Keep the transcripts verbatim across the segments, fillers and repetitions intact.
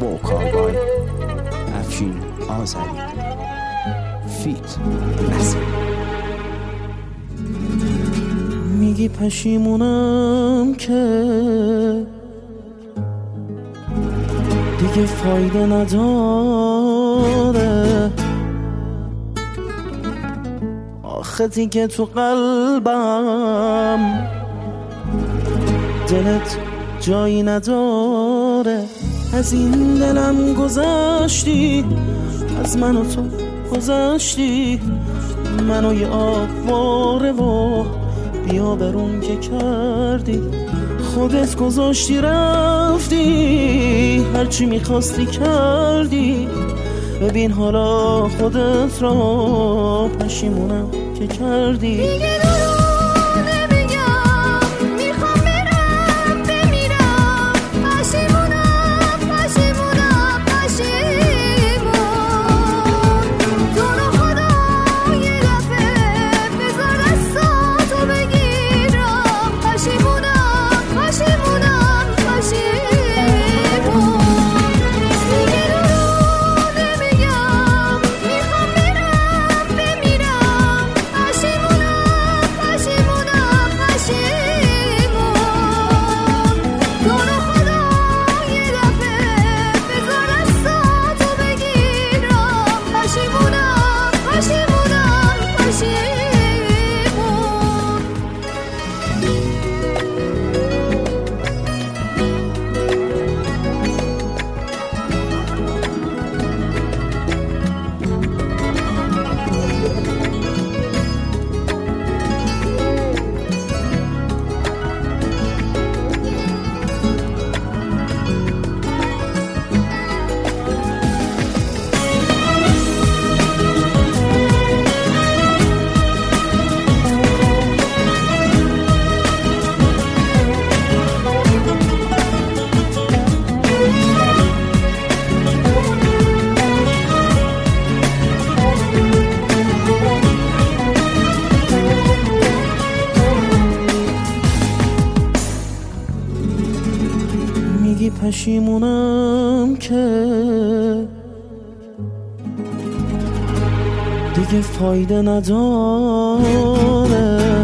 ووکال بای افشین آذری فیت نسیم. میگی پشیمونم که دیگه فایده نداره، آخه دیگه تو قلبم دلت جایی نداره. از این دلم گذشتی، از من و تو گذشتی، منو یه آواره و بیا برون که کردی. خودت گذاشتی رفتی، هرچی میخواستی کردی. ببین حالا خودت را پشیمونم که کردی. پشیمونم که دیگه فایده نداره،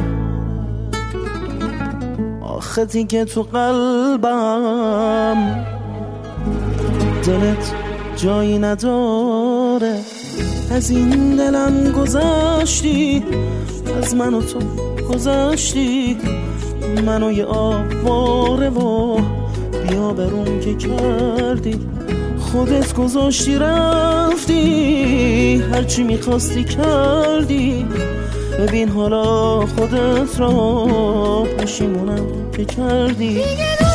آخه دیگه تو قلبم دلت جایی نداره. از این دلم گذشتی، از من و تو گذشتی، منو یه آواره و بیا برون که کردی. خودت گذاشتی رفتی، هرچی میخواستی کردی. ببین حالا خودت را پشیمونم که کردی.